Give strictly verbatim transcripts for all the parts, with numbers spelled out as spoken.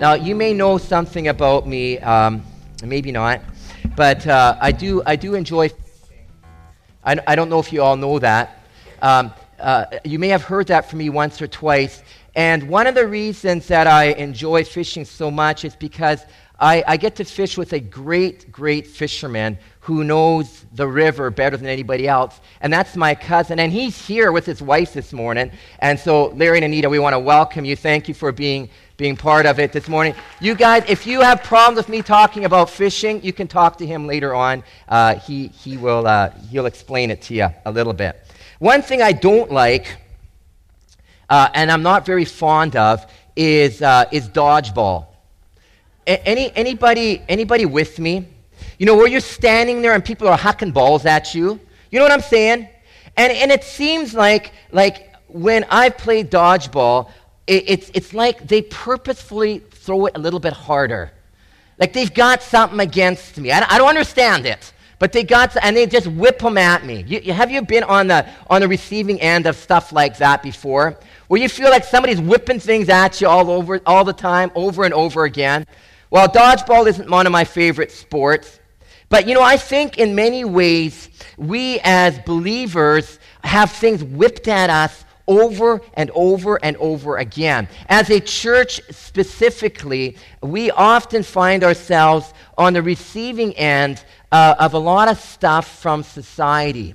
Now, you may know something about me, um, maybe not, but uh, I do I do enjoy fishing. I, I don't know if you all know that. Um, uh, you may have heard that from me once or twice. And one of the reasons that I enjoy fishing so much is because I, I get to fish with a great, great fisherman who knows the river better than anybody else, and that's my cousin. And he's here with his wife this morning. And so, Larry and Anita, we want to welcome you. Thank you for being being part of it this morning. You guys, if you have problems with me talking about fishing, you can talk to him later on. Uh, he he will uh, he'll explain it to you a little bit. One thing I don't like, uh, and I'm not very fond of, is uh, is dodgeball. A- any anybody anybody with me? You know, where you're standing there and people are hucking balls at you. You know what I'm saying? And and it seems like like when I've played dodgeball, it, it's it's like they purposefully throw it a little bit harder. Like they've got something against me. I, I don't understand it, but they got and they just whip them at me. You, you, have you been on the on the receiving end of stuff like that before, where you feel like somebody's whipping things at you all over all the time, over and over again? Well, dodgeball isn't one of my favorite sports. But, you know, I think in many ways, we as believers have things whipped at us over and over and over again. As a church specifically, we often find ourselves on the receiving end uh, of a lot of stuff from society.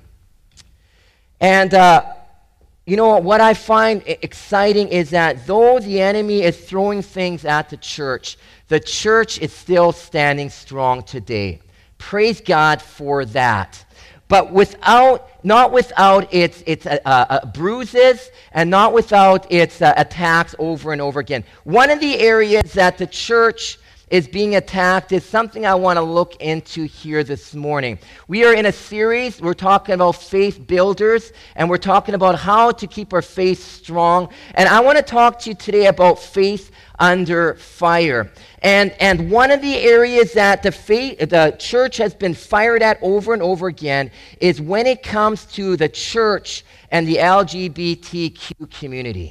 And, uh, you know, what I find exciting is that though the enemy is throwing things at the church, the church is still standing strong today. Praise God for that. But without, not without its, its uh, uh, bruises and not without its uh, attacks over and over again. One of the areas that the church is being attacked is something I want to look into here this morning. We are in a series, we're talking about faith builders, and we're talking about how to keep our faith strong. And I want to talk to you today about faith under fire. And and one of the areas that the faith, the church has been fired at over and over again is when it comes to the church and the L G B T Q community.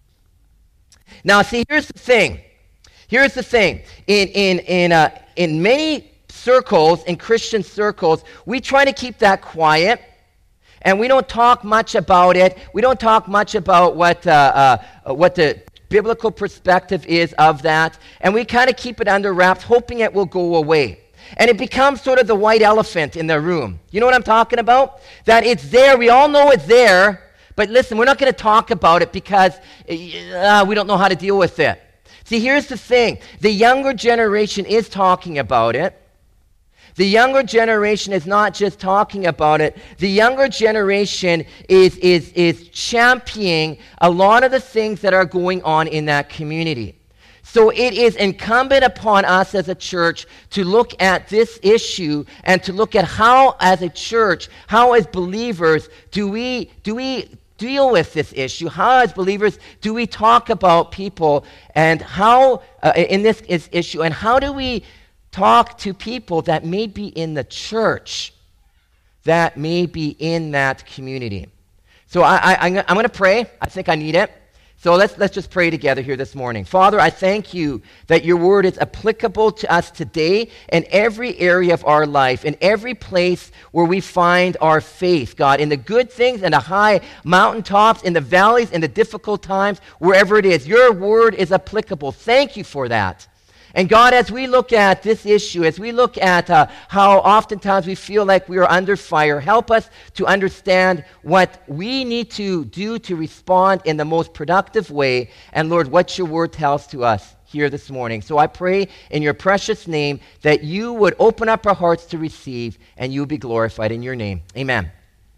Now, see, here's the thing. Here's the thing. In in in uh, in many circles, in Christian circles, we try to keep that quiet, and we don't talk much about it. We don't talk much about what uh, uh, what the biblical perspective is of that, and we kind of keep it under wraps, hoping it will go away. And it becomes sort of the white elephant in the room. You know what I'm talking about? That it's there, we all know it's there, but listen, we're not going to talk about it because uh, we don't know how to deal with it. See, here's the thing. The younger generation is talking about it. The younger generation is not just talking about it. The younger generation is, is, is championing a lot of the things that are going on in that community. So it is incumbent upon us as a church to look at this issue and to look at how, as a church, how as believers, do we, do we deal with this issue? How, as believers, do we talk about people and how, uh, in this is issue, and how do we talk to people that may be in the church, that may be in that community? So I, I, I'm, I'm going to pray. I think I need it. So let's let's just pray together here this morning. Father, I thank you that your word is applicable to us today in every area of our life, in every place where we find our faith, God, in the good things and the high mountaintops, in the valleys, in the difficult times, wherever it is. Your word is applicable. Thank you for that. And God, as we look at this issue, as we look at uh, how oftentimes we feel like we are under fire, help us to understand what we need to do to respond in the most productive way. And Lord, what your word tells to us here this morning. So I pray in your precious name that you would open up our hearts to receive and you would be glorified in your name. Amen.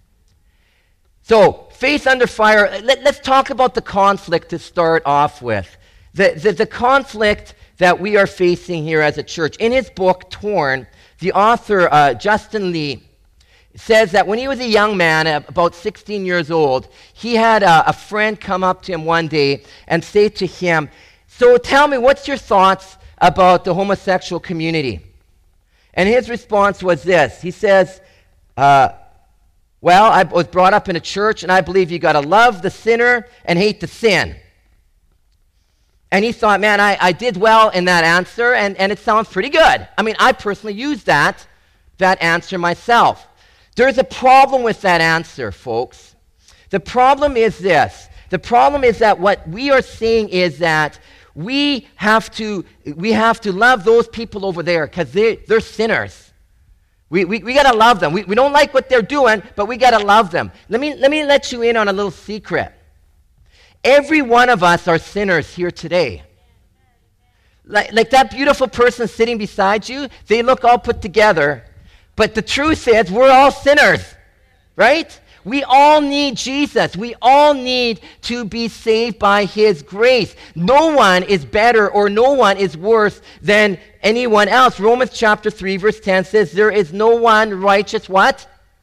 So, faith under fire. Let, let's talk about the conflict to start off with. The, the, the conflict that we are facing here as a church. In his book, Torn, the author, uh, Justin Lee, says that when he was a young man, about sixteen years old, he had a, a friend come up to him one day and say to him, "So tell me, what's your thoughts about the homosexual community?" And his response was this. He says, uh, well, I was brought up in a church, and I believe you got to love the sinner and hate the sin. And he thought, man, I, I did well in that answer, and, and it sounds pretty good. I mean, I personally used that, that answer myself. There's a problem with that answer, folks. The problem is this. The problem is that what we are saying is that we have to, we have to love those people over there because they, they're sinners. We, we, we got to love them. We, we don't like what they're doing, but we got to love them. Let me, let me let you in on a little secret. Every one of us are sinners here today. Like, like that beautiful person sitting beside you, they look all put together, but the truth is we're all sinners, right? We all need Jesus. We all need to be saved by his grace. No one is better or no one is worse than anyone else. Romans chapter three verse ten says, there is no one righteous, what?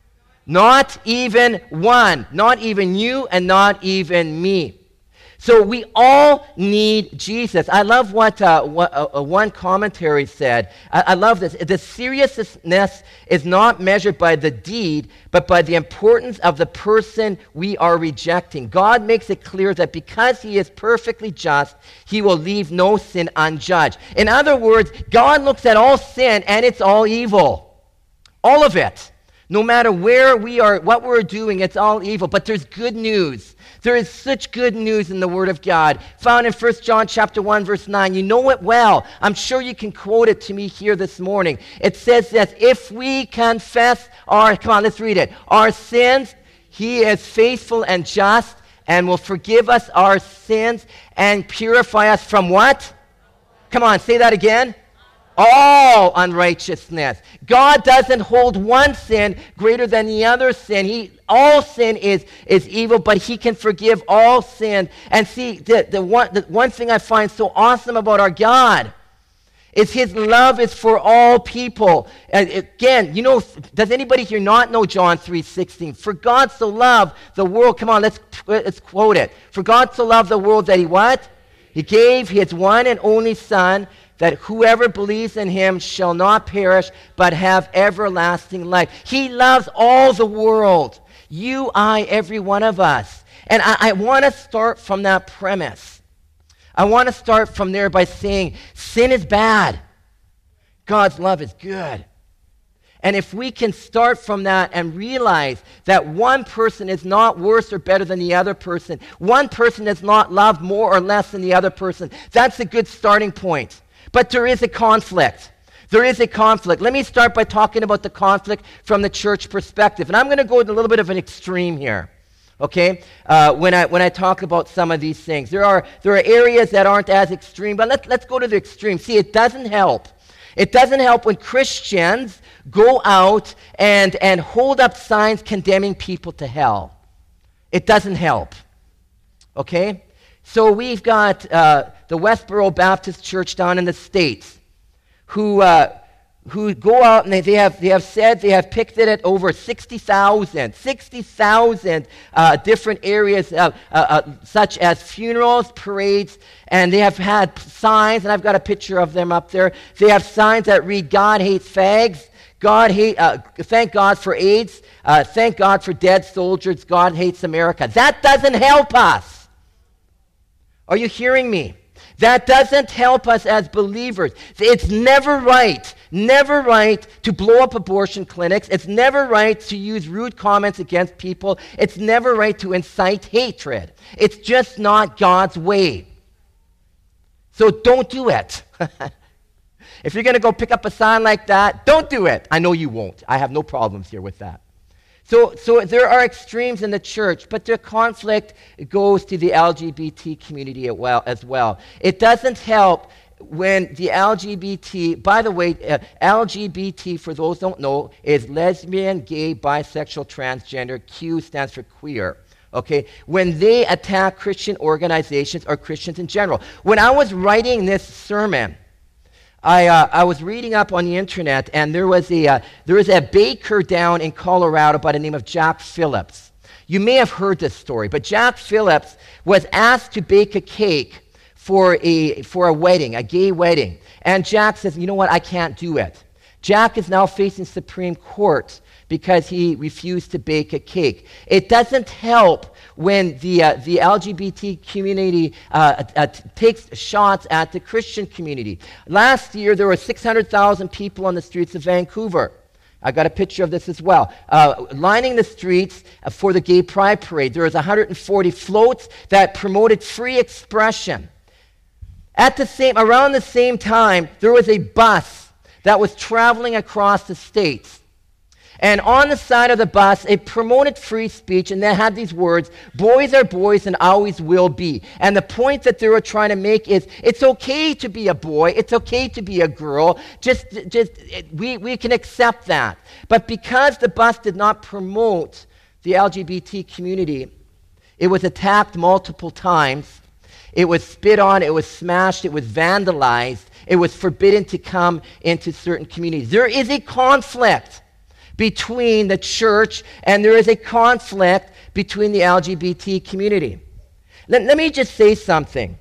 Not even one. Not even you and not even me. So we all need Jesus. I love what, uh, what uh, one commentary said. I, I love this. The seriousness is not measured by the deed, but by the importance of the person we are rejecting. God makes it clear that because he is perfectly just, he will leave no sin unjudged. In other words, God looks at all sin and it's all evil. All of it. No matter where we are, what we're doing, it's all evil. But there's good news. There is such good news in the Word of God, found in First John chapter one, verse nine. You know it well. I'm sure you can quote it to me here this morning. It says this, if we confess our, come on, let's read it, our sins, he is faithful and just and will forgive us our sins and purify us from what? Come on, say that again. All unrighteousness. God doesn't hold one sin greater than the other sin. He, all sin is, is evil, but he can forgive all sin. And see, the, the, one, the one thing I find so awesome about our God is his love is for all people. And again, you know, does anybody here not know John three sixteen? For God so loved the world. Come on, let's, let's quote it. For God so loved the world that he what? He gave his one and only Son, that whoever believes in him shall not perish, but have everlasting life. He loves all the world. You, I, every one of us. And I, I want to start from that premise. I want to start from there by saying sin is bad. God's love is good. And if we can start from that and realize that one person is not worse or better than the other person, one person is not loved more or less than the other person, that's a good starting point. But there is a conflict. There is a conflict. Let me start by talking about the conflict from the church perspective. And I'm going to go to a little bit of an extreme here, okay, uh, when, I, when I talk about some of these things. There are, there are areas that aren't as extreme, but let's, let's go to the extreme. See, it doesn't help. It doesn't help when Christians go out and, and hold up signs condemning people to hell. It doesn't help, okay? So we've got uh, the Westboro Baptist Church down in the States who, uh, who go out and they, they, have, they have said, they have picketed over sixty thousand, sixty thousand uh, different areas uh, uh, uh, such as funerals, parades, and they have had signs, and I've got a picture of them up there. They have signs that read, God hates fags, God hate, uh, thank God for AIDS, uh, thank God for dead soldiers, God hates America. That doesn't help us. Are you hearing me? That doesn't help us as believers. It's never right, never right to blow up abortion clinics. It's never right to use rude comments against people. It's never right to incite hatred. It's just not God's way. So don't do it. If you're going to go pick up a sign like that, don't do it. I know you won't. I have no problems here with that. So, so there are extremes in the church, but the conflict goes to the L G B T community as well. It doesn't help when the L G B T, by the way, uh, L G B T, for those who don't know, is lesbian, gay, bisexual, transgender. Q stands for queer. Okay, when they attack Christian organizations or Christians in general. When I was writing this sermon, I, uh, I was reading up on the internet, and there was a uh, there was a baker down in Colorado by the name of Jack Phillips. You may have heard this story, but Jack Phillips was asked to bake a cake for a for a wedding, a gay wedding, and Jack says, "You know what? I can't do it." Jack is now facing Supreme Court because he refused to bake a cake. It doesn't help when the, uh, the L G B T community uh, uh, takes shots at the Christian community. Last year, there were six hundred thousand people on the streets of Vancouver. I got a picture of this as well. Uh, lining the streets for the Gay Pride Parade. There was one hundred forty floats that promoted free expression. At the same, around the same time, there was a bus that was traveling across the states. And on the side of the bus, it promoted free speech, and they had these words, boys are boys and always will be. And the point that they were trying to make is, it's okay to be a boy, it's okay to be a girl, just, just we, we can accept that. But because the bus did not promote the L G B T community, it was attacked multiple times, it was spit on, it was smashed, it was vandalized, it was forbidden to come into certain communities. There is a conflict between the church, and there is a conflict between the L G B T community. Let, let me just say something.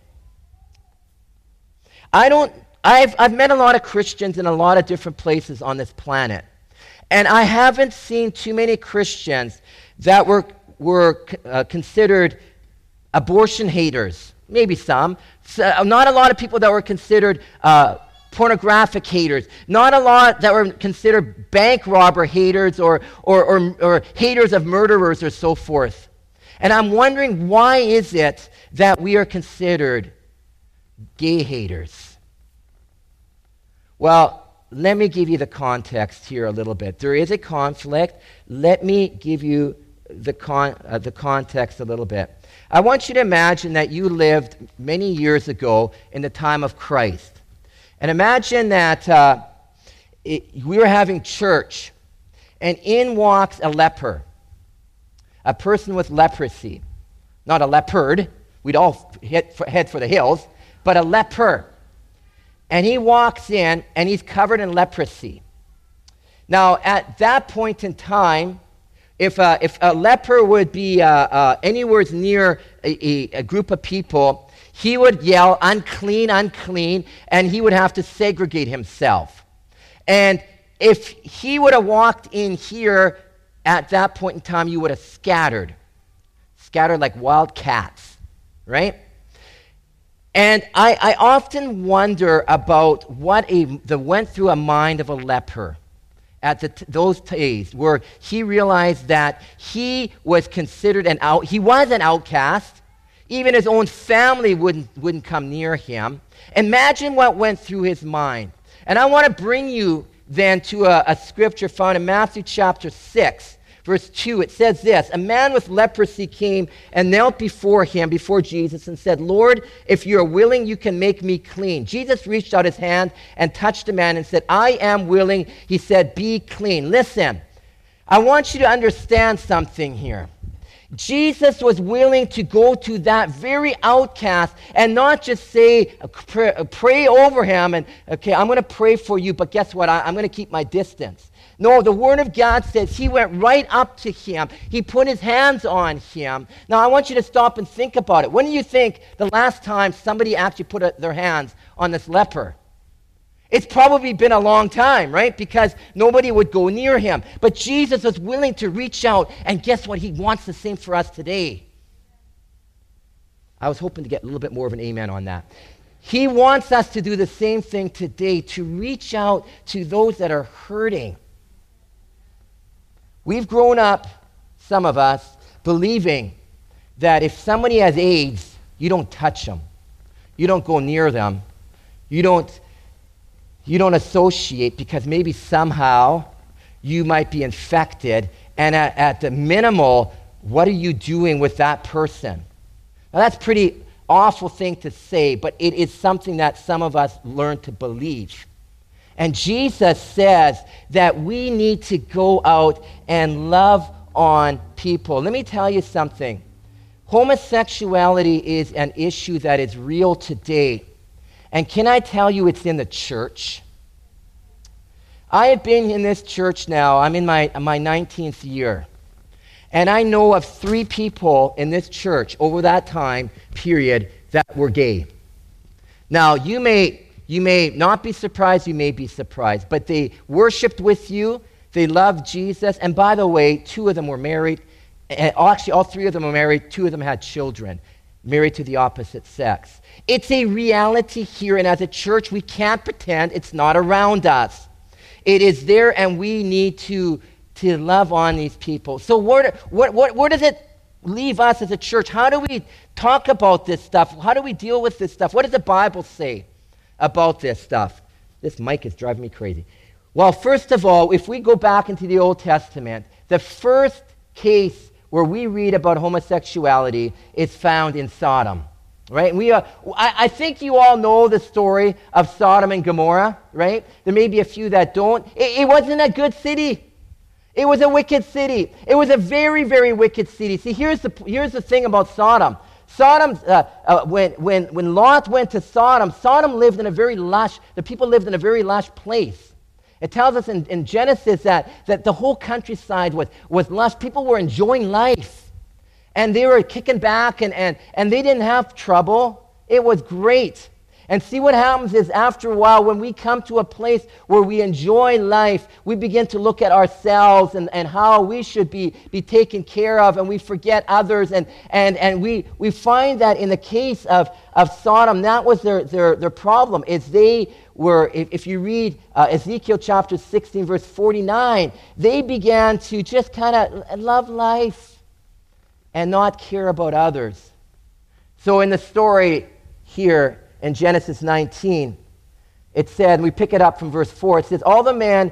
I don't, I've, I've met a lot of Christians in a lot of different places on this planet, and I haven't seen too many Christians that were, were uh, considered abortion haters. Maybe some. So, not a lot of people that were considered uh, pornographic haters, not a lot that were considered bank robber haters or, or, or, or haters of murderers or so forth. And I'm wondering, why is it that we are considered gay haters? Well, let me give you the context here a little bit. There is a conflict. Let me give you the, con- uh, the context a little bit. I want you to imagine that you lived many years ago in the time of Christ. And imagine that uh, it, we were having church, and in walks a leper, a person with leprosy. Not a leopard, we'd all head for, head for the hills, but a leper. And he walks in, and he's covered in leprosy. Now, at that point in time, if, uh, if a leper would be uh, uh, anywhere near a, a, a group of people, he would yell, unclean, unclean, and he would have to segregate himself. And if he would have walked in here at that point in time, you would have scattered. Scattered like wild cats, right? And I, I often wonder about what a, the went through a mind of a leper at the t- those days, where he realized that he was considered an out, he was an outcast. Even his own family wouldn't, wouldn't come near him. Imagine what went through his mind. And I want to bring you then to a, a scripture found in Matthew chapter six, verse two. It says this, a man with leprosy came and knelt before him, before Jesus, and said, Lord, if you are willing, you can make me clean. Jesus reached out his hand and touched the man and said, I am willing. He said, be clean. Listen, I want you to understand something here. Jesus was willing to go to that very outcast and not just say, pray, pray over him and, okay, I'm going to pray for you, but guess what? I, I'm going to keep my distance. No, the Word of God says he went right up to him. He put his hands on him. Now, I want you to stop and think about it. When do you think the last time somebody actually put a, their hands on this leper? It's probably been a long time, right? Because nobody would go near him. But Jesus was willing to reach out, and guess what? He wants the same for us today. I was hoping to get a little bit more of an amen on that. He wants us to do the same thing today, to reach out to those that are hurting. We've grown up, some of us, believing that if somebody has AIDS, you don't touch them. You don't go near them. You don't You don't associate, because maybe somehow you might be infected, and at, at the minimal, what are you doing with that person? Now that's a pretty awful thing to say, but it is something that some of us learn to believe. And Jesus says that we need to go out and love on people. Let me tell you something. Homosexuality is an issue that is real today. And can I tell you, it's in the church? I have been in this church now, I'm in my, my nineteenth year. And I know of three people in this church over that time period that were gay. Now, you may, you may not be surprised, you may be surprised, but they worshiped with you, They loved Jesus. And by the way, two of them were married. And actually, all three of them were married. Two of them had children, married to the opposite sex. It's a reality here. And as a church, we can't pretend it's not around us. It is there, and we need to, to love on these people. So where, what, what, where does it leave us as a church? How do we talk about this stuff? How do we deal with this stuff? What does the Bible say about this stuff? This mic is driving me crazy. Well, first of all, if we go back into the Old Testament, the first case where we read about homosexuality is found in Sodom, right? And we, uh, I, I think you all know the story of Sodom and Gomorrah, right? There may be a few that don't. It, it wasn't a good city. It was a wicked city. It was a very, very wicked city. See, here's the here's the thing about Sodom. Sodom, uh, uh, when when when Lot went to Sodom, Sodom lived in a very lush. The people lived in a very lush place. It tells us in, in Genesis that, that the whole countryside was, was lush. People were enjoying life. And they were kicking back, and, and, and they didn't have trouble. It was great. And see, what happens is after a while, when we come to a place where we enjoy life, we begin to look at ourselves and, and how we should be, be taken care of, and we forget others. And, and, and we, we find that in the case of, of Sodom, that was their, their, their problem, is they were, if, if you read uh, Ezekiel chapter sixteen, verse forty-nine, they began to just kind of love life and not care about others. So in the story here, in Genesis nineteen, it said, we pick it up from verse four, it says, all the men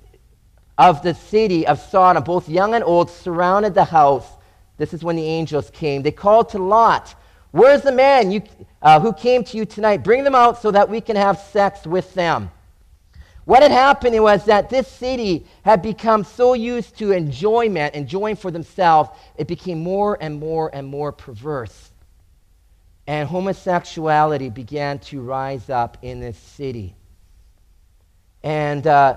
of the city of Sodom, both young and old, surrounded the house. This is when the angels came. They called to Lot, where's the man you, uh, who came to you tonight? Bring them out so that we can have sex with them. What had happened was that this city had become so used to enjoyment, enjoying for themselves, it became more and more and more perverse. And homosexuality began to rise up in this city. And uh,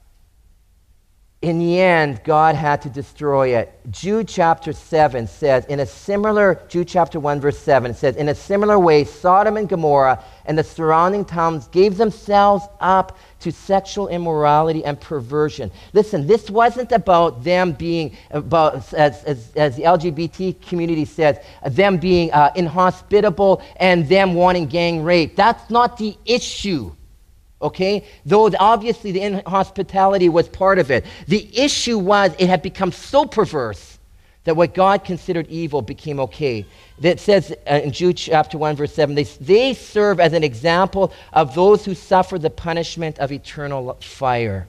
in the end, God had to destroy it. Jude chapter seven says, in a similar, Jude chapter one verse seven says, in a similar way, Sodom and Gomorrah and the surrounding towns gave themselves up to sexual immorality and perversion. Listen, this wasn't about them being, about, as, as, as the L G B T community says, them being uh, inhospitable and them wanting gang rape. That's not the issue. Okay? Though obviously the inhospitality was part of it. The issue was it had become so perverse that what God considered evil became okay. That says uh, in Jude chapter one, verse seven, they, they serve as an example of those who suffer the punishment of eternal fire.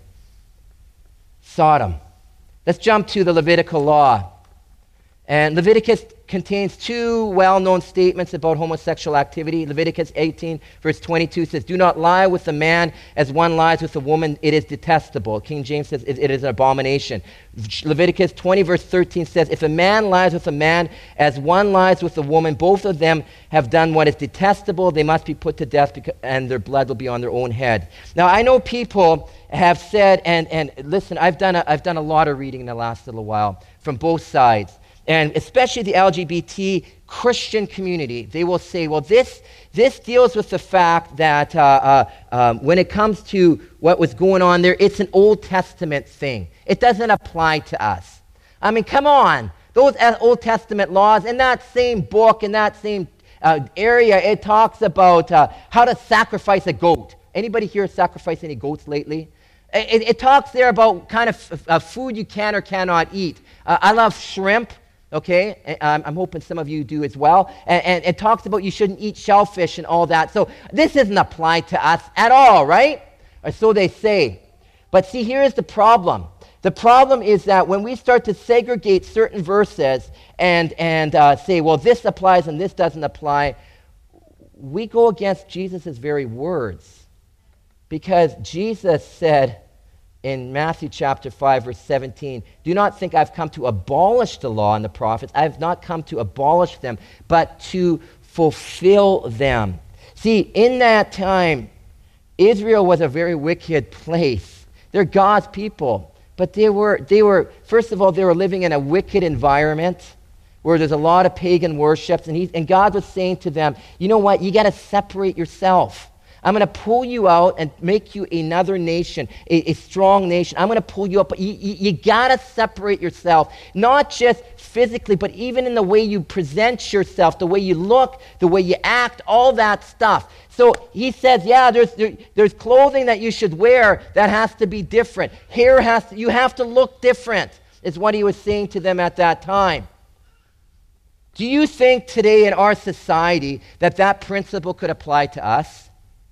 Sodom. Let's jump to the Levitical law. And Leviticus contains two well-known statements about homosexual activity. Leviticus eighteen, verse twenty-two says, do not lie with a man as one lies with a woman. It is detestable. King James says it, it is an abomination. Leviticus twenty, verse thirteen says, if a man lies with a man as one lies with a woman, both of them have done what is detestable. They must be put to death, because, and their blood will be on their own head. Now, I know people have said, and, and listen, I've done, a, I've done a lot of reading in the last little while from both sides. And especially the L G B T Christian community, they will say, well, this, this deals with the fact that uh, uh, um, when it comes to what was going on there, it's an Old Testament thing. It doesn't apply to us. I mean, come on. Those Old Testament laws, in that same book, in that same uh, area, it talks about uh, how to sacrifice a goat. Anybody here sacrifice any goats lately? It, it talks there about kind of f- uh, food you can or cannot eat. Uh, I love shrimp. Okay, I'm, I'm hoping some of you do as well. And, and it talks about you shouldn't eat shellfish and all that. So this doesn't apply to us at all, right? Or so they say. But see, here's the problem. The problem is that when we start to segregate certain verses and, and uh, say, well, this applies and this doesn't apply, we go against Jesus' very words. Because Jesus said, in Matthew chapter five, verse seventeen, do not think I've come to abolish the law and the prophets. I have not come to abolish them, but to fulfill them. See, in that time, Israel was a very wicked place. They're God's people, but they were, they were, first of all, they were living in a wicked environment where there's a lot of pagan worships, and, he, and God was saying to them, you know what, you got to separate yourself. I'm going to pull you out and make you another nation, a, a strong nation. I'm going to pull you up. You, you, you got to separate yourself, not just physically, but even in the way you present yourself, the way you look, the way you act, all that stuff. So he says, yeah, there's there, there's clothing that you should wear that has to be different. Hair has to, you have to look different, is what he was saying to them at that time. Do you think today in our society that that principle could apply to us?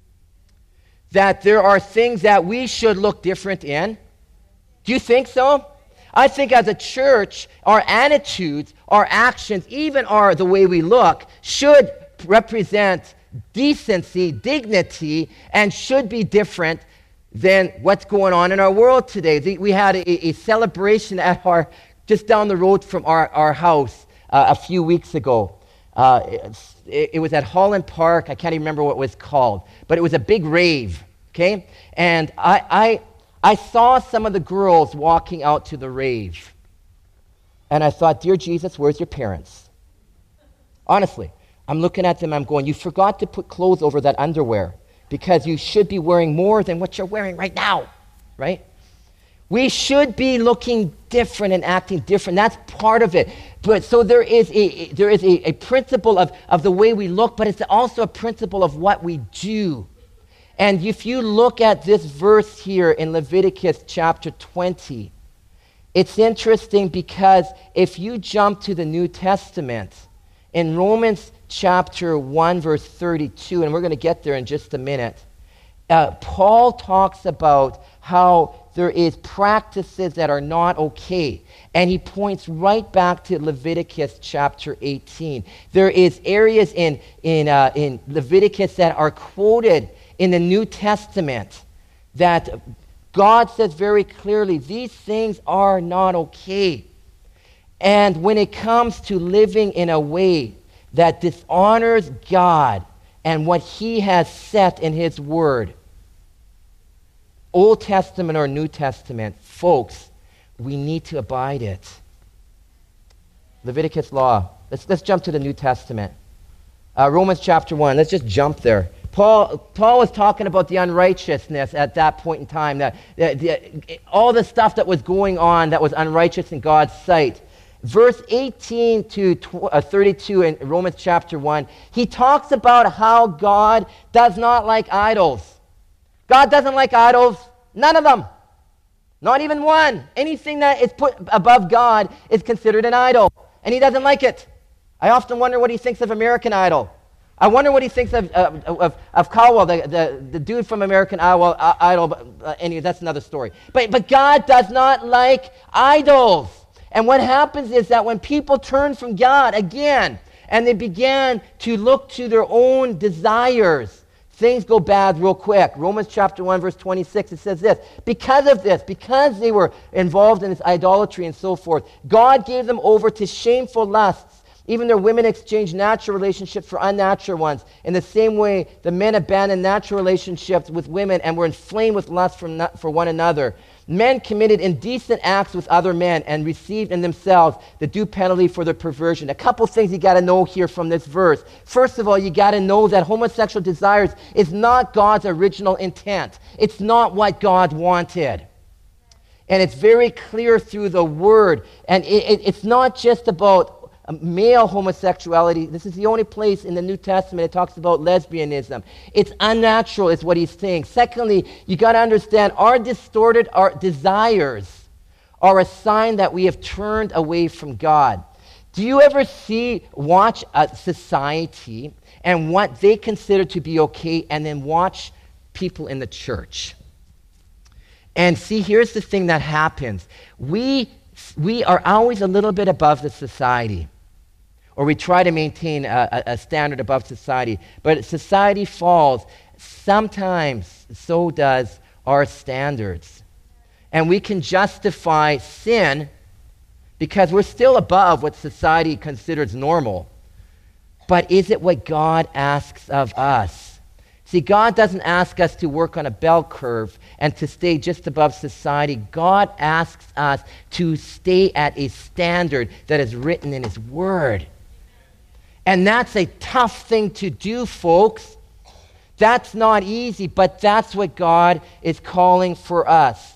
That there are things that we should look different in? Do you think so? I think as a church, our attitudes, our actions, even our the way we look, should represent decency, dignity, and should be different than what's going on in our world today. The, we had a, a celebration at our just down the road from our, our house uh, a few weeks ago. Uh, it, it was at Holland Park. I can't even remember what it was called, but it was a big rave, okay? And I, I, I saw some of the girls walking out to the rave, and I thought, dear Jesus, where's your parents? Honestly, I'm looking at them, I'm going, you forgot to put clothes over that underwear because you should be wearing more than what you're wearing right now, right? We should be looking different and acting different. That's part of it. But so there is a there is a, a principle of, of the way we look, but it's also a principle of what we do. And if you look at this verse here in Leviticus chapter twenty, it's interesting because if you jump to the New Testament, in Romans chapter one, verse thirty-two, and we're going to get there in just a minute, uh, Paul talks about how there is practices that are not okay. And he points right back to Leviticus chapter eighteen. There is areas in, in, uh, in Leviticus that are quoted in the New Testament that God says very clearly, these things are not okay. And when it comes to living in a way that dishonors God and what he has set in his word, Old Testament or New Testament, folks, we need to abide it. Leviticus law. Let's, let's jump to the New Testament. Uh, Romans chapter one. Let's just jump there. Paul, Paul was talking about the unrighteousness at that point in time, that, that, that all the stuff that was going on that was unrighteous in God's sight. Verse eighteen to thirty-two in Romans chapter one, he talks about how God does not like idols. God doesn't like idols, none of them, not even one. Anything that is put above God is considered an idol, and he doesn't like it. I often wonder what he thinks of American Idol. I wonder what he thinks of uh, of, of Cowell, the, the, the dude from American Idol. Uh, Idol but, uh, anyway, that's another story. But, but God does not like idols. And what happens is that when people turn from God again, and they began to look to their own desires, things go bad real quick. Romans chapter one, verse twenty-six, it says this, because of this, because they were involved in this idolatry and so forth, God gave them over to shameful lusts. Even their women exchanged natural relationships for unnatural ones. In the same way, the men abandoned natural relationships with women and were inflamed with lust for, for one another. Men committed indecent acts with other men and received in themselves the due penalty for their perversion. A couple things you got to know here from this verse. First of all, you got to know that homosexual desires is not God's original intent. It's not what God wanted. And it's very clear through the Word. And it, it, it's not just about male homosexuality. This is the only place in the New Testament it talks about lesbianism. It's unnatural is what he's saying. Secondly, you got to understand our distorted our desires are a sign that we have turned away from God. Do you ever see, watch a society and what they consider to be okay, and then watch people in the church? And see, here's the thing that happens. We, we are always a little bit above the society. Or we try to maintain a, a standard above society. But society falls. Sometimes so does our standards. And we can justify sin because we're still above what society considers normal. But is it what God asks of us? See, God doesn't ask us to work on a bell curve and to stay just above society. God asks us to stay at a standard that is written in His Word. And that's a tough thing to do, folks. That's not easy, but that's what God is calling for us.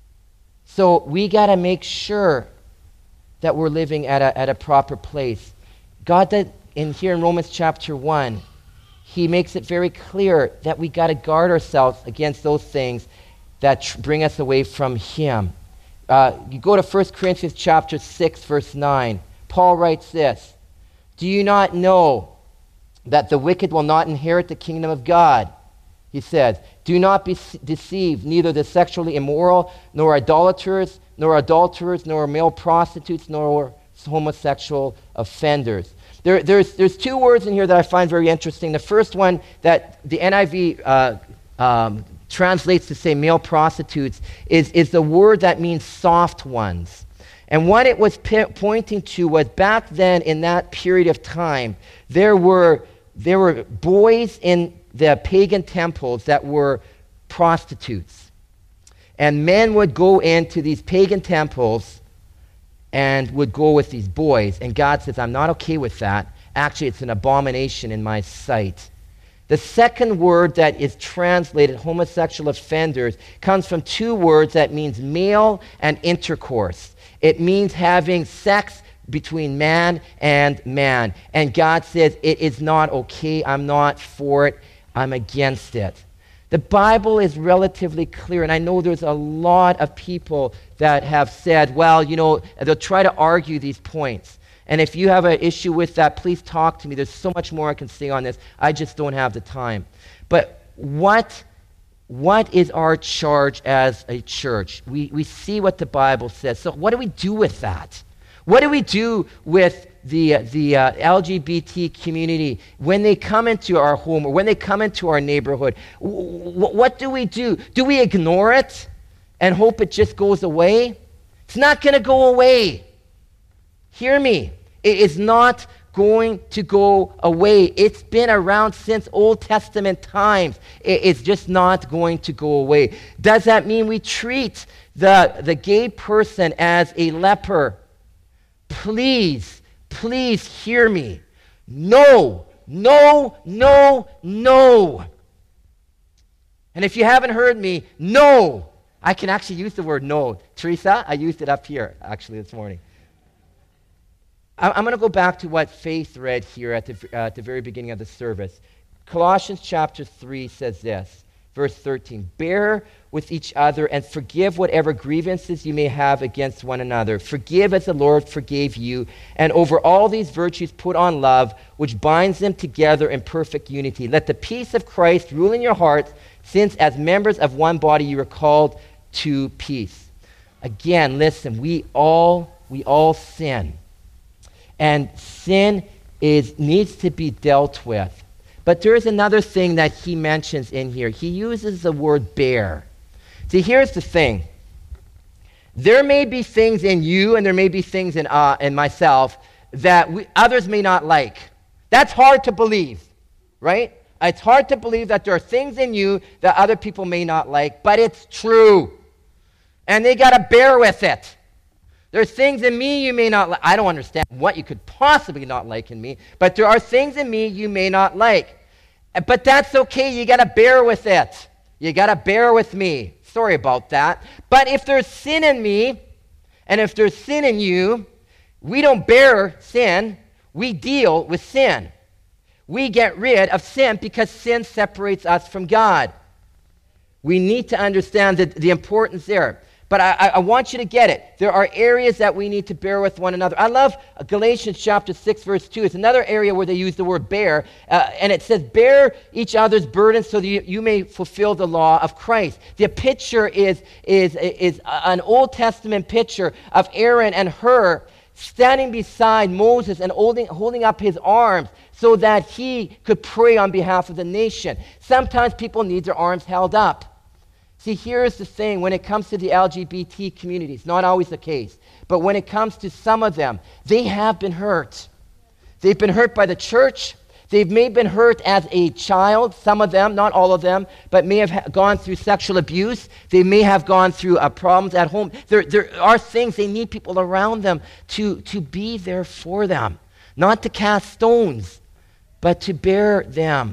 So we got to make sure that we're living at a, at a proper place. God did, in here in Romans chapter one, he makes it very clear that we got to guard ourselves against those things that tr- bring us away from him. Uh, you go to First Corinthians chapter six, verse nine. Paul writes this, "Do you not know that the wicked will not inherit the kingdom of God?" He says, "Do not be deceived, neither the sexually immoral, nor idolaters, nor adulterers, nor male prostitutes, nor homosexual offenders." There, there's, there's two words in here that I find very interesting. The first one that the N I V uh, um, translates to say male prostitutes is, is the word that means soft ones. And what it was p- pointing to was back then in that period of time, there were, there were boys in the pagan temples that were prostitutes. And men would go into these pagan temples and would go with these boys. And God says, I'm not okay with that. Actually, it's an abomination in my sight. The second word that is translated homosexual offenders comes from two words that means male and intercourse. It means having sex between man and man. And God says, it is not okay. I'm not for it. I'm against it. The Bible is relatively clear, and I know there's a lot of people that have said, well, you know, they'll try to argue these points. And if you have an issue with that, please talk to me. There's so much more I can say on this. I just don't have the time. But what, what is our charge as a church? We, we see what the Bible says. So what do we do with that? What do we do with the, the uh, L G B T community when they come into our home or when they come into our neighborhood? W- what do we do? Do we ignore it and hope it just goes away? It's not going to go away. Hear me. It is not going to go away. It's been around since Old Testament times. It's just not going to go away. Does that mean we treat the, the gay person as a leper? Please, please hear me. No, no, no, no. And if you haven't heard me, no. I can actually use the word no. Teresa, I used it up here actually this morning. I'm going to go back to what Faith read here at the, uh, at the very beginning of the service. Colossians chapter three says this, verse thirteen, "Bear with each other and forgive whatever grievances you may have against one another. Forgive as the Lord forgave you. And over all these virtues put on love, which binds them together in perfect unity. Let the peace of Christ rule in your hearts, since as members of one body you are called to peace." Again, listen, we all, we all sin. And sin is needs to be dealt with. But there's another thing that he mentions in here. He uses the word bear. See, here's the thing. There may be things in you and there may be things in, uh, in myself that we, others may not like. That's hard to believe, right? It's hard to believe that there are things in you that other people may not like, but it's true. And they got to bear with it. There's things in me you may not like. I don't understand what you could possibly not like in me, but there are things in me you may not like. But that's okay. You got to bear with it. You got to bear with me. Sorry about that. But if there's sin in me, and if there's sin in you, we don't bear sin. We deal with sin. We get rid of sin because sin separates us from God. We need to understand the, the importance there. But I, I want you to get it. There are areas that we need to bear with one another. I love Galatians chapter six, verse two. It's another area where they use the word bear. Uh, and it says, bear each other's burdens so that you, you may fulfill the law of Christ. The picture is, is, is an Old Testament picture of Aaron and Hur standing beside Moses and holding, holding up his arms so that he could pray on behalf of the nation. Sometimes people need their arms held up. See, here's the thing. When it comes to the L G B T community, it's not always the case. But when it comes to some of them, they have been hurt. They've been hurt by the church. They've may been hurt as a child, some of them, not all of them, but may have ha- gone through sexual abuse. They may have gone through uh, problems at home. There, there are things, they need people around them to, to be there for them. Not to cast stones, but to bear them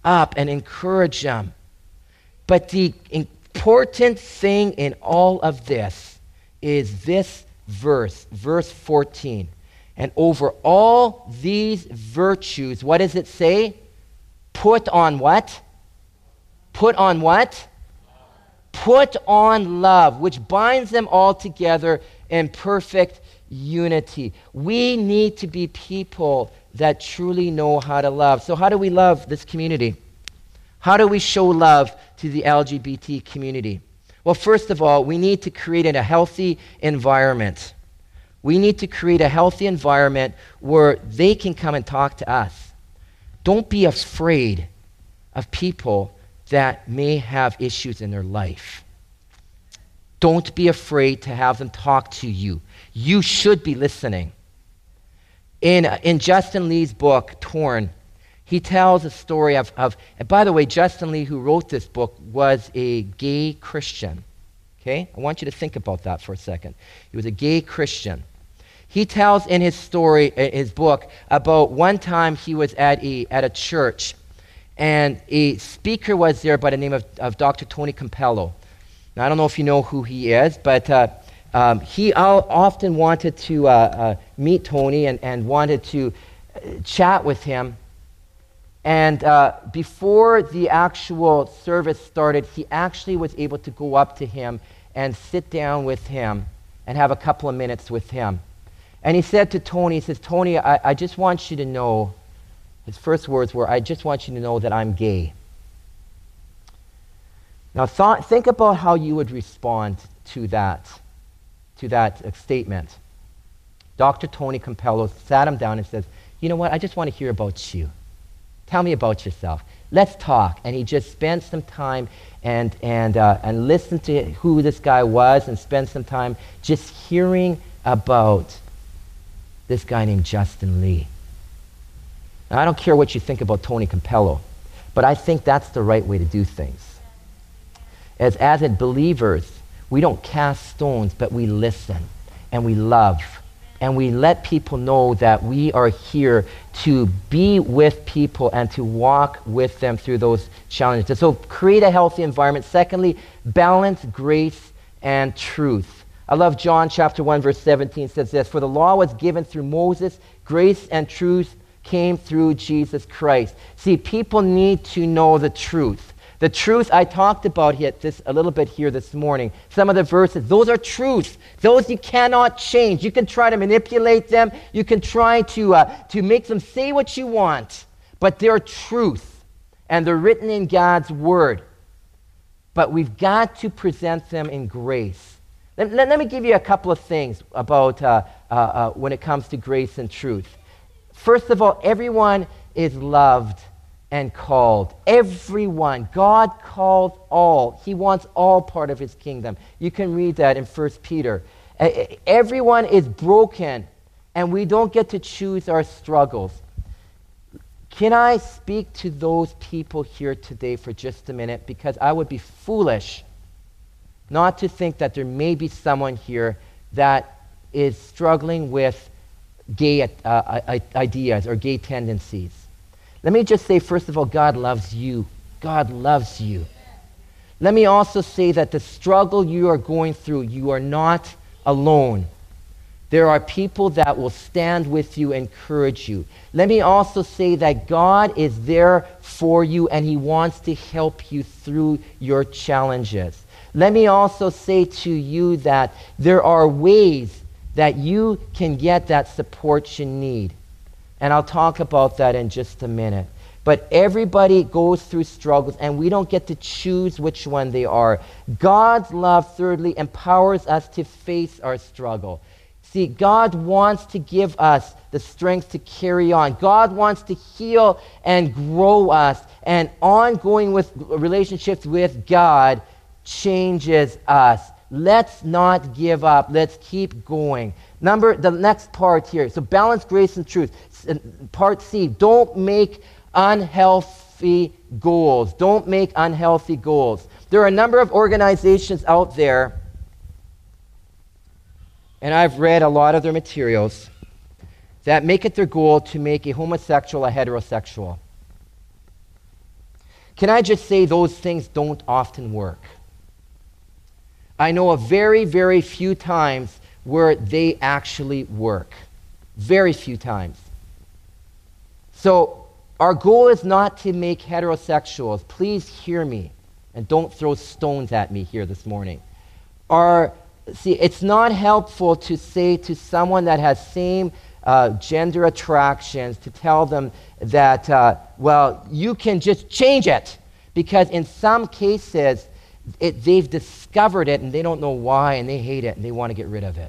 up and encourage them. But the important thing in all of this is this verse, verse fourteen. And over all these virtues, what does it say? Put on what? Put on what? Put on love, which binds them all together in perfect unity. We need to be people that truly know how to love. So how do we love this community? How do we show love to the L G B T community? Well, first of all, we need to create a healthy environment. We need to create a healthy environment where they can come and talk to us. Don't be afraid of people that may have issues in their life. Don't be afraid to have them talk to you. You should be listening. In, in Justin Lee's book, Torn, he tells a story of, of, and by the way, Justin Lee, who wrote this book, was a gay Christian. Okay? I want you to think about that for a second. He was a gay Christian. He tells in his story, in his book, about one time he was at a, at a church, and a speaker was there by the name of, of Doctor Tony Campello. Now, I don't know if you know who he is, but uh, um, he often wanted to uh, uh, meet Tony and, and wanted to uh, chat with him. And uh, before the actual service started, he actually was able to go up to him and sit down with him and have a couple of minutes with him. And he said to Tony, he says, Tony, I, I just want you to know, his first words were, I just want you to know that I'm gay. Now, th- think about how you would respond to that, to that uh, statement. Doctor Tony Campello sat him down and says, you know what, I just want to hear about you. Tell me about yourself. Let's talk. And he just spent some time and, and, uh, and listened to who this guy was and spent some time just hearing about this guy named Justin Lee. Now, I don't care what you think about Tony Campello, but I think that's the right way to do things. As, as in believers, we don't cast stones, but we listen and we love. And we let people know that we are here to be with people and to walk with them through those challenges. So create a healthy environment. Secondly, balance grace and truth. I love John chapter one, verse seventeen says this, for the law was given through Moses, grace and truth came through Jesus Christ. See, people need to know the truth. The truth, I talked about it this, a little bit here this morning. Some of the verses, those are truths. Those you cannot change. You can try to manipulate them. You can try to, uh, to make them say what you want. But they're truth. And they're written in God's Word. But we've got to present them in grace. Let, let, let me give you a couple of things about uh, uh, uh, when it comes to grace and truth. First of all, everyone is loved and called. Everyone. God called all. He wants all part of his kingdom. You can read that in First Peter. Uh, everyone is broken, and we don't get to choose our struggles. Can I speak to those people here today for just a minute? Because I would be foolish not to think that there may be someone here that is struggling with gay uh, ideas or gay tendencies. Let me just say, first of all, God loves you. God loves you. Let me also say that the struggle you are going through, you are not alone. There are people that will stand with you and encourage you. Let me also say that God is there for you and he wants to help you through your challenges. Let me also say to you that there are ways that you can get that support you need. And I'll talk about that in just a minute. But everybody goes through struggles, and we don't get to choose which one they are. God's love, thirdly, empowers us to face our struggle. See, God wants to give us the strength to carry on. God wants to heal and grow us. And ongoing with relationships with God changes us. Let's not give up. Let's keep going. Number, the next part here. So balance, grace, and truth. Part C, don't make unhealthy goals. Don't make unhealthy goals. There are a number of organizations out there, and I've read a lot of their materials, that make it their goal to make a homosexual a heterosexual. Can I just say those things don't often work? I know of very, very few times where they actually work. Very few times. So our goal is not to make heterosexuals, please hear me, and don't throw stones at me here this morning. Our, see, it's not helpful to say to someone that has same uh, gender attractions, to tell them that, uh, well, you can just change it. Because in some cases, it, they've discovered it and they don't know why and they hate it and they want to get rid of it.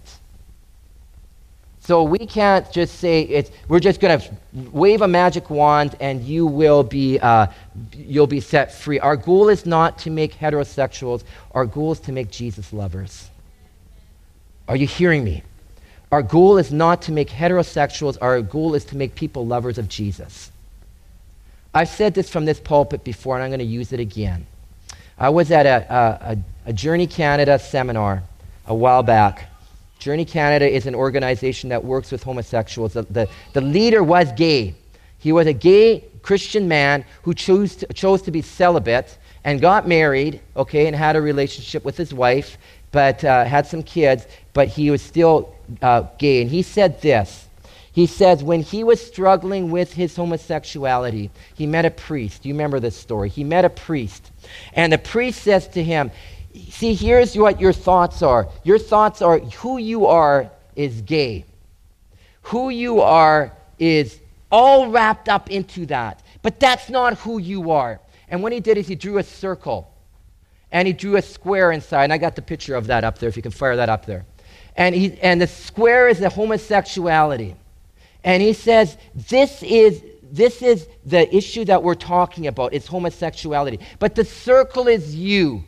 So we can't just say it's, we're just going to wave a magic wand and you will be, uh, you'll be set free. Our goal is not to make heterosexuals. Our goal is to make Jesus lovers. Are you hearing me? Our goal is not to make heterosexuals. Our goal is to make people lovers of Jesus. I've said this from this pulpit before, and I'm going to use it again. I was at a, a, a Journey Canada seminar a while back. Journey Canada is an organization that works with homosexuals. The, the, the leader was gay. He was a gay Christian man who chose to, chose to be celibate and got married, okay, and had a relationship with his wife, but uh, had some kids, but he was still uh, gay. And he said this. He says when he was struggling with his homosexuality, he met a priest. Do you remember this story? He met a priest. And the priest says to him, see, here's what your thoughts are. Your thoughts are who you are is gay. Who you are is all wrapped up into that. But that's not who you are. And what he did is he drew a circle. And he drew a square inside. And I got the picture of that up there, if you can fire that up there. And, he, and the square is the homosexuality. And he says, this is, this is the issue that we're talking about. It's homosexuality. But the circle is you.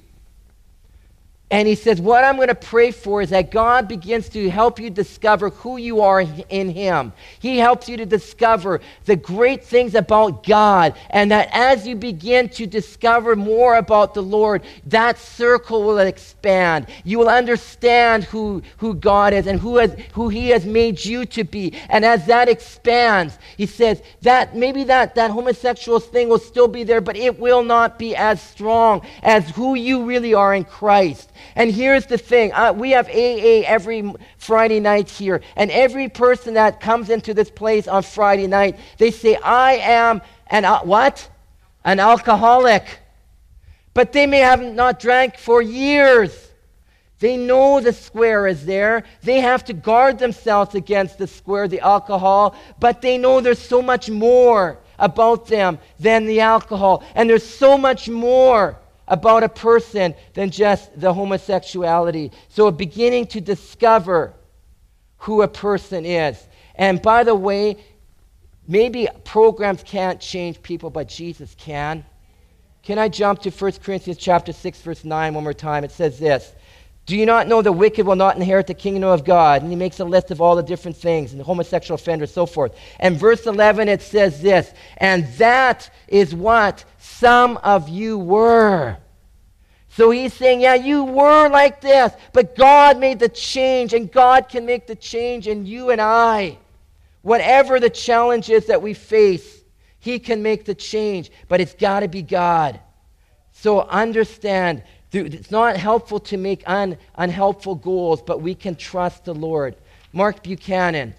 And he says, what I'm going to pray for is that God begins to help you discover who you are in him. He helps you to discover the great things about God. And that as you begin to discover more about the Lord, that circle will expand. You will understand who, who God is and who, has, who he has made you to be. And as that expands, he says that maybe that, that homosexual thing will still be there, but it will not be as strong as who you really are in Christ. And here's the thing. Uh, we have A A every Friday night here. And every person that comes into this place on Friday night, they say, I am an, uh, what? An alcoholic. But they may have not drank for years. They know the square is there. They have to guard themselves against the square, the alcohol. But they know there's so much more about them than the alcohol. And there's so much more about a person than just the homosexuality. So beginning to discover who a person is. And by the way, maybe programs can't change people, but Jesus can. Can I jump to First Corinthians chapter six, verse nine one more time? It says this. Do you not know the wicked will not inherit the kingdom of God? And he makes a list of all the different things, and the homosexual offenders, so forth. And verse eleven, it says this, and that is what some of you were. So he's saying, yeah, you were like this, but God made the change, and God can make the change in you and I. Whatever the challenge is that we face, he can make the change, but it's got to be God. So understand, it's not helpful to make un, unhelpful goals, but we can trust the Lord. Mark Buchanan,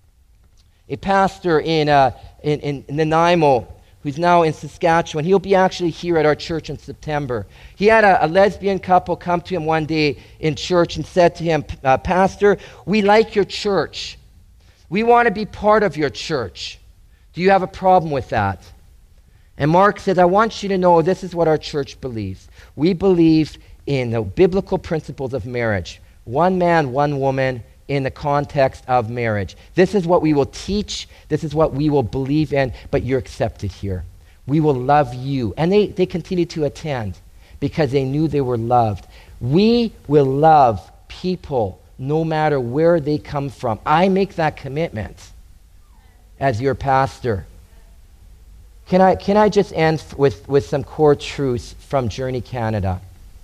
a pastor in, uh, in, in, in Nanaimo, who's now in Saskatchewan. He'll be actually here at our church in September. He had a, a lesbian couple come to him one day in church and said to him, uh, Pastor, we like your church. We want to be part of your church. Do you have a problem with that? And Mark says, I want you to know this is what our church believes. We believe in the biblical principles of marriage. One man, one woman, in the context of marriage. This is what we will teach. This is what we will believe in, but you're accepted here. We will love you. And they, they continue to attend because they knew they were loved. We will love people no matter where they come from. I make that commitment as your pastor. Can I, can I just end with, with some core truths from Journey Canada?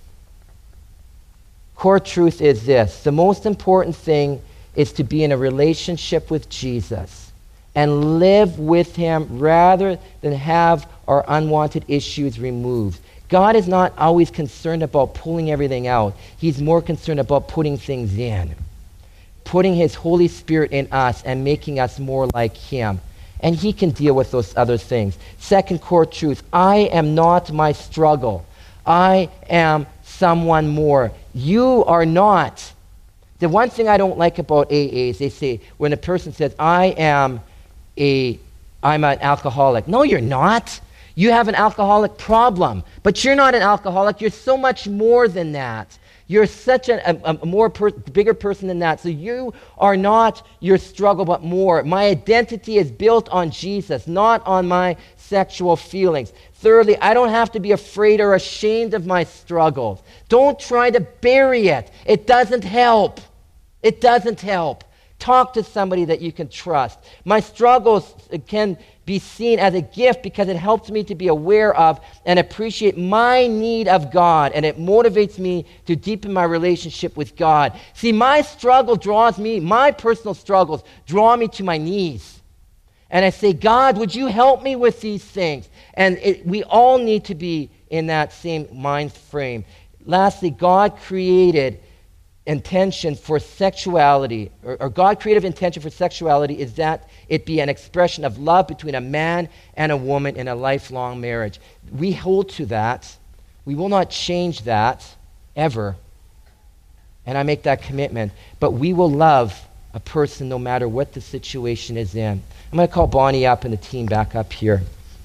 Core truth is this. The most important thing is to be in a relationship with Jesus and live with him rather than have our unwanted issues removed. God is not always concerned about pulling everything out. He's more concerned about putting things in, putting his Holy Spirit in us and making us more like him. And he can deal with those other things. Second core truth, I am not my struggle. I am someone more. You are not. The one thing I don't like about A A is they say, when a person says, I am a, I'm an alcoholic. No, you're not. You have an alcoholic problem, but you're not an alcoholic. You're so much more than that. You're such a, a, a more per, bigger person than that. So you are not your struggle, but more. My identity is built on Jesus, not on my sexual feelings. Thirdly, I don't have to be afraid or ashamed of my struggles. Don't try to bury it. It doesn't help. It doesn't help. Talk to somebody that you can trust. My struggles can be seen as a gift because it helps me to be aware of and appreciate my need of God, and it motivates me to deepen my relationship with God. See, my struggle draws me, my personal struggles draw me to my knees. And I say, God, would you help me with these things? And it, we all need to be in that same mind frame. Lastly, God created intention for sexuality, or, or God creative intention for sexuality is that it be an expression of love between a man and a woman in a lifelong marriage. We hold to that. We will not change that ever. And I make that commitment. But we will love a person no matter what the situation is in. I'm going to call Bonnie up and the team back up here.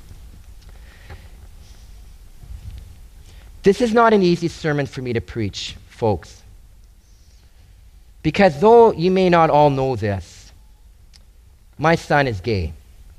This is not an easy sermon for me to preach, folks. Because though you may not all know this, my son is gay.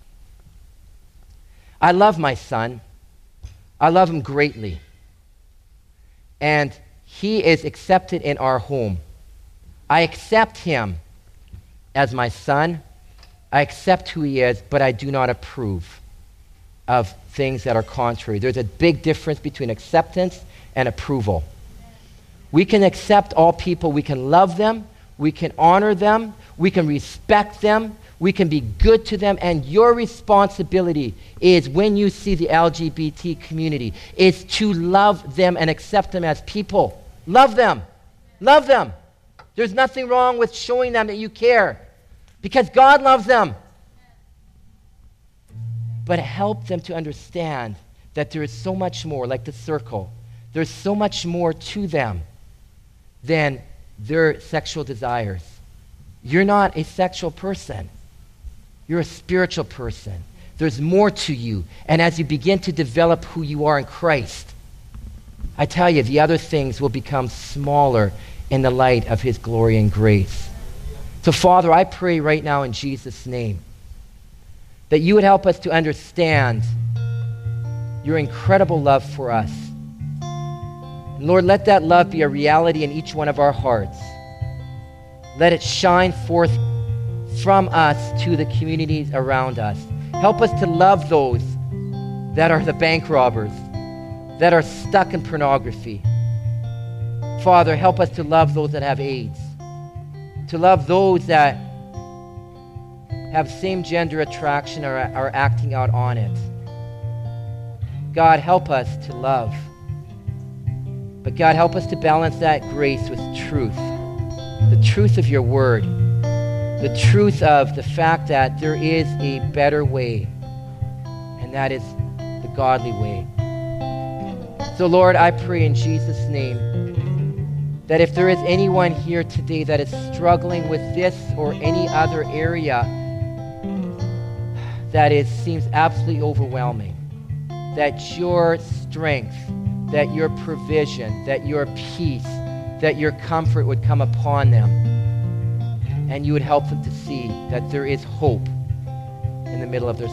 I love my son. I love him greatly. And he is accepted in our home. I accept him as my son. I accept who he is, but I do not approve of things that are contrary. There's a big difference between acceptance and approval. We can accept all people. We can love them. We can honor them. We can respect them. We can be good to them. And your responsibility is, when you see the L G B T community, is to love them and accept them as people. Love them. Love them. There's nothing wrong with showing them that you care, because God loves them. But help them to understand that there is so much more, like the circle. There's so much more to them than their sexual desires. You're not a sexual person. You're a spiritual person. There's more to you. And as you begin to develop who you are in Christ, I tell you, the other things will become smaller in the light of his glory and grace. So, Father, I pray right now in Jesus' name that you would help us to understand your incredible love for us. And Lord, let that love be a reality in each one of our hearts. Let it shine forth from us to the communities around us. Help us to love those that are the bank robbers, that are stuck in pornography. Father, help us to love those that have AIDS, to love those that have same-gender attraction or are acting out on it. God, help us to love. But God, help us to balance that grace with truth, the truth of your word, the truth of the fact that there is a better way, and that is the godly way. So, Lord, I pray in Jesus' name that if there is anyone here today that is struggling with this or any other area that is seems absolutely overwhelming, that your strength, that your provision, that your peace, that your comfort would come upon them, and you would help them to see that there is hope in the middle of their